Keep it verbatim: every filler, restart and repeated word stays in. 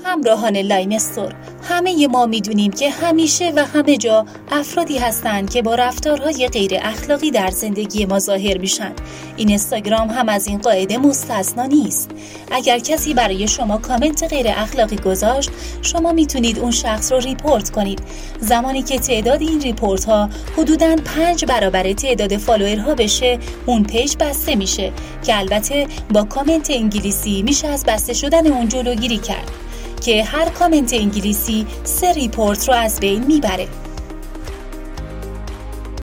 همراهان لایم استور، همه ما میدونیم که همیشه و همه جا افرادی هستند که با رفتارهای غیر اخلاقی در زندگی ما ظاهر میشن. این اینستاگرام هم از این قاعده مستثنا نیست. اگر کسی برای شما کامنت غیر اخلاقی گذاشت، شما میتونید اون شخص رو ریپورت کنید. زمانی که تعداد این ریپورت ها حدوداً پنج برابر تعداد فالوورها بشه، اون پیج بسته میشه که البته با کامنت انگلیسی میشه از بسته شدن اون جلوگیری کرد که هر کامنت انگلیسی سه ریپورت رو از بین میبره.